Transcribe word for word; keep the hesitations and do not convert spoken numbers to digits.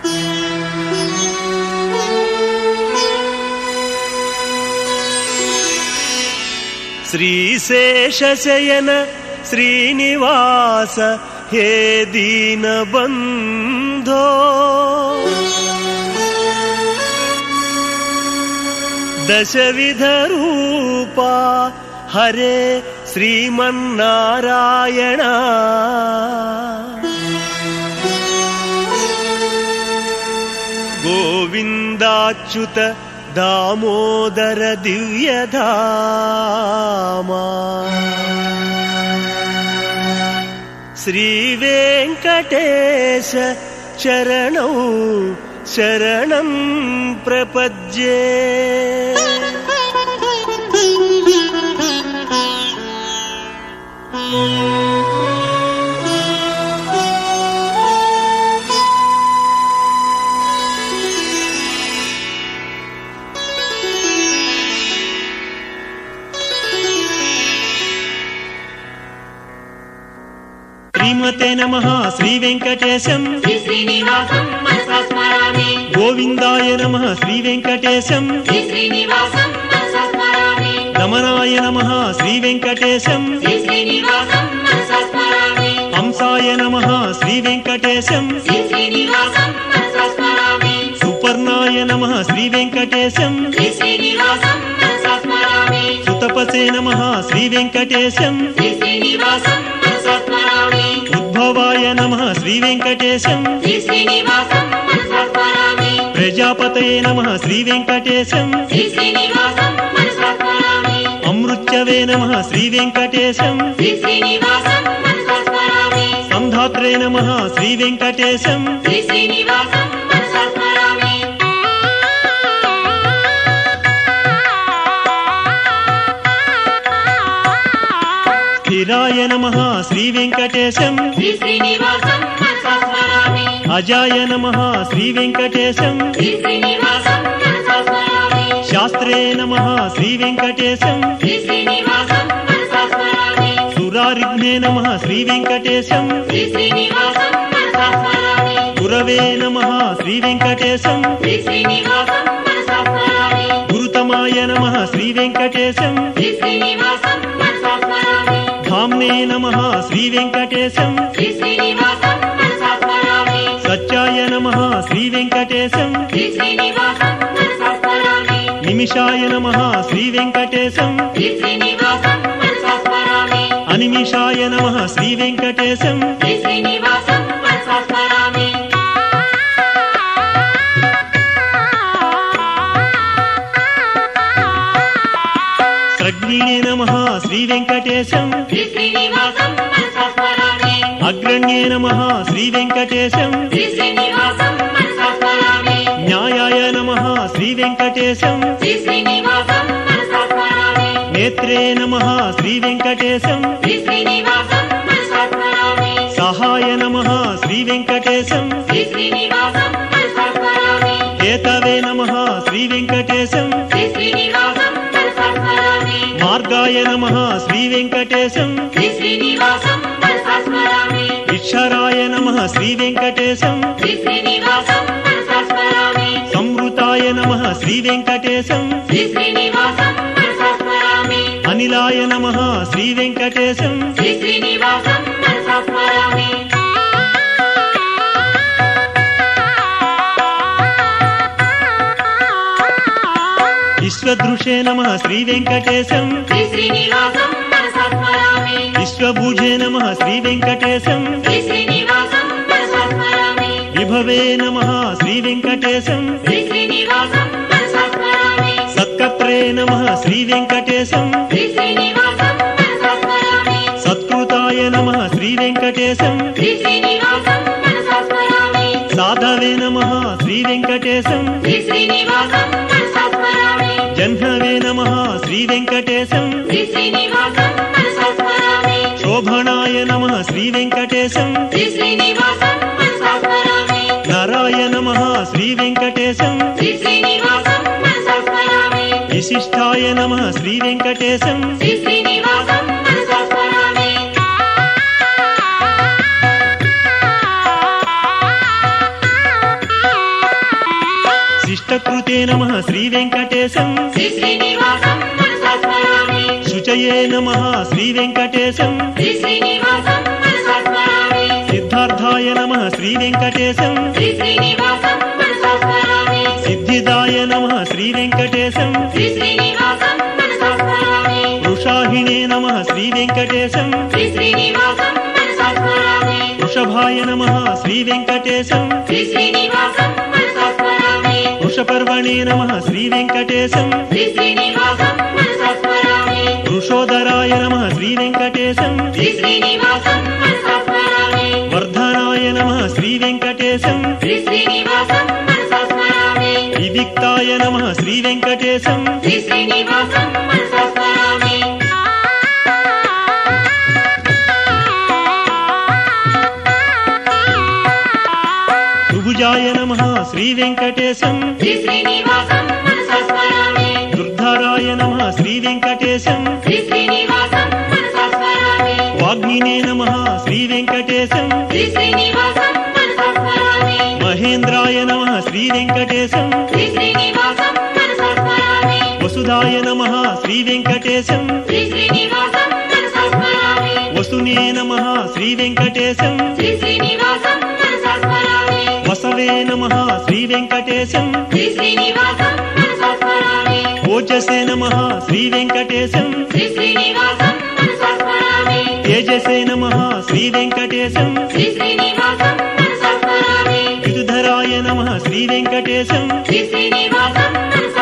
శ్రీశేషశయన శ్రీనివాస హే దీనబంధో దశవిధ రూపా హరే శ్రీమన్నారాయణ గోవిందాచ్యుత దామోదర దివ్యధామా శ్రీ వెంకటేశ చరణౌ శరణం ప్రపద్యే. శ్రీమతే నమః శ్రీ వెంకటేశం శ్రీ శ్రీనివాసం మనసా స్మరామి. గోవిందాయ నమః శ్రీ వెంకటేశం శ్రీ శ్రీనివాసం మనసా స్మరామి. నమనాయ నమః శ్రీ వెంకటేశం శ్రీ శ్రీనివాసం మనసా స్మరామి. హంసాయ నమః శ్రీ వెంకటేశం శ్రీ శ్రీనివాసం మనసా స్మరామి. సుపర్ణాయ నమః శ్రీ వెంకటేశం శ్రీ శ్రీనివాసం మనసా స్మరామి. సుతపసే నమః శ్రీ వెంకటేశం శ్రీ శ్రీనివాసం మనసా స్మరామి. ఉద్భవాయ నమః శ్రీ వెంకటేశం శ్రీ శ్రీనివాసం మనసా స్మరామి. ప్రజాపతయే నమః శ్రీ వెంకటేశం శ్రీ శ్రీనివాసం మనసా స్మరామి. అమృత్యవే నమః శ్రీ వెంకటేశం శ్రీ శ్రీనివాసం మనసా స్మరామి. సంధాత్రే నమః శ్రీ వెంకటేశం శ్రీ శ్రీనివాసం మనసా స్మరామి. స్థిరాయ నమః శ్రీ వెంకటేశం శ్రీ శ్రీనివాసం మనసా స్మరామి. అజాయ నమః శ్రీ వెంకటేశం శ్రీ శ్రీనివాసం మనసా స్మరామి. శాస్త్రే నమః శ్రీ వెంకటేశం శ్రీ శ్రీనివాసం మనసా స్మరామి. సురారిఘ్నే నమః శ్రీ వెంకటేశం శ్రీ శ్రీనివాసం మనసా స్మరామి. గురవే నమః శ్రీ వెంకటేశం శ్రీ శ్రీనివాసం మనసా స్మరామి. గురుతమాయ నమః శ్రీ వెంకటేశం శ్రీ శ్రీనివాసం మనసా స్మరామి. ధామ్నే నమః శ్రీ వెంకటేశం శ్రీ శ్రీనివాసం మనసా స్మరామి. సత్యాయ నమః శ్రీ వెంకటేశం శ్రీ శ్రీనివాసం మనసా స్మరామి. నిమిషాయ నమః శ్రీ వెంకటేశం శ్రీ శ్రీనివాసం మనసా స్మరామి. అనిమిషాయ నమః శ్రీ వెంకటేశం శ్రీ శ్రీనివాసం మనసా స్మరామి. సగ్నినే నమః శ్రీ వెంకటేశం శ్రీ శ్రీనివాసం మనసా స్మరామి. అగ్రణ్యే నమః శ్రీ వెంకటేశం శ్రీ శ్రీనివాసం మనసా స్మరామి. న్యాయాయ నమః శ్రీ వెంకటేశం శ్రీ శ్రీనివాసం మనసా స్మరామి. నేత్రే నమః శ్రీ వెంకటేశం శ్రీ శ్రీనివాసం మనసా స్మరామి. సహాయ నమః శ్రీ వెంకటేశం శ్రీ శ్రీనివాసం మనసా స్మరామి. హేతవే నమః శ్రీ వెంకటేశం శ్రీ శ్రీనివాసం మనసా స్మరామి. మార్గాయ నమః శ్రీ వెంకటేశం శ్రీ శ్రీనివాసం మనసా స్మరామి. ఇక్షరాయ నమః శ్రీ వెంకటేశం శ్రీ శ్రీనివాసం మనసా స్మరామి. సంవృతాయ నమః శ్రీ వెంకటేశం శ్రీ శ్రీనివాసం మనసా స్మరామి. అనిలాయ నమః శ్రీ వెంకటేశం శ్రీ శ్రీనివాసం మనసా స్మరామి. విశ్వదృశే నమః శ్రీ వెంకటేశం శ్రీ శ్రీనివాసం మనసా స్మరామి. విశ్వభూజే నమః శ్రీ వెంకటేశం శ్రీ శ్రీనివాసం మనసా స్మరామి. విభవే నమః శ్రీ వెంకటేశం శ్రీ శ్రీనివాసం మనసా స్మరామి. సత్కత్రే నమః శ్రీ వెంకటేశం శ్రీ శ్రీనివాసం మనసా స్మరామి. సత్కృతాయ నమః శ్రీ వెంకటేశం శ్రీ శ్రీనివాసం మనసా స్మరామి. సాధవే నమః శ్రీ వెంకటేశం శ్రీ శ్రీనివాసం మనసా స్మరామి. జహ్నవే నమః శ్రీ వెంకటేశం శ్రీ శ్రీనివాసం మనసా స్మరామి. శోభనాయ నమః శ్రీ వెంకటేశం శ్రీ శ్రీనివాసం మనసా స్మరామి. నరాయ నమః శ్రీ వెంకటేశం శ్రీ శ్రీనివాసం మనసా స్మరామి. విశిష్టాయ నమః శ్రీ వెంకటేశం శ్రీ శ్రీనివాసం మనసా స్మరామి. శుభమూర్తే నమః శ్రీ వెంకటేశం శ్రీ శ్రీనివాసం మనసా స్మరామి శుచయే నమః శ్రీ వెంకటేశం శ్రీ శ్రీనివాసం మనసా స్మరామి సిద్ధార్థాయ నమః శ్రీ వెంకటేశం శ్రీ శ్రీనివాసం మనసా స్మరామి సిద్ధిదాయ నమః శ్రీ వెంకటేశం శ్రీ శ్రీనివాసం మనసా స్మరామి వృషాహిణే నమః శ్రీ వెంకటేశం శ్రీ శ్రీనివాసం మనసా స్మరామి వృషభాయ నమః శ్రీ వెంకటేశం శ్రీ శ్రీనివాసం మనసా స్మరామి వృషపర్వణే నమః శ్రీ వెంకటేశం శ్రీ శ్రీనివాసం మనసా స్మరామి వృషోదరాయ నమః శ్రీ వెంకటేశం శ్రీ శ్రీనివాసం మనసా స్మరామి వర్ధనాయ నమః శ్రీ వెంకటేశం శ్రీ శ్రీనివాసం మనసా స్మరామి వివిక్తాయ నమః శ్రీ వెంకటేశం శ్రీ శ్రీనివాసం మనసా స్మరామి త్రిభుజాయ నమః శ్రీ వెంకటేశం శ్రీ శ్రీనివాసం మనసా స్మరామి దుర్ధరాయ నమః శ్రీ వెంకటేశం శ్రీ శ్రీనివాసం మనసా స్మరామి వాగ్మినే నమః శ్రీ వెంకటేశం శ్రీ శ్రీనివాసం మనసా స్మరామి మహేంద్రాయ నమః శ్రీ వెంకటేశం శ్రీ శ్రీనివాసం మనసా స్మరామి వసుదాయ నమః శ్రీ వెంకటేశం శ్రీ శ్రీనివాసం మనసా స్మరామి వసునే నమః శ్రీ వెంకటేశం శ్రీ శ్రీనివాసం మనసా స్మరామి వసవే నమః శ్రీ వెంకటేశం శ్రీ శ్రీనివాసం మనసా స్మరామి ఓజసే నమః శ్రీ వెంకటేశం శ్రీ శ్రీనివాసం మనసా స్మరామి తేజసే నమః శ్రీ వెంకటేశం శ్రీ శ్రీనివాసం మనసా స్మరామి విదుధరాయ నమః శ్రీ వెంకటేశం శ్రీ శ్రీనివాసం మనసా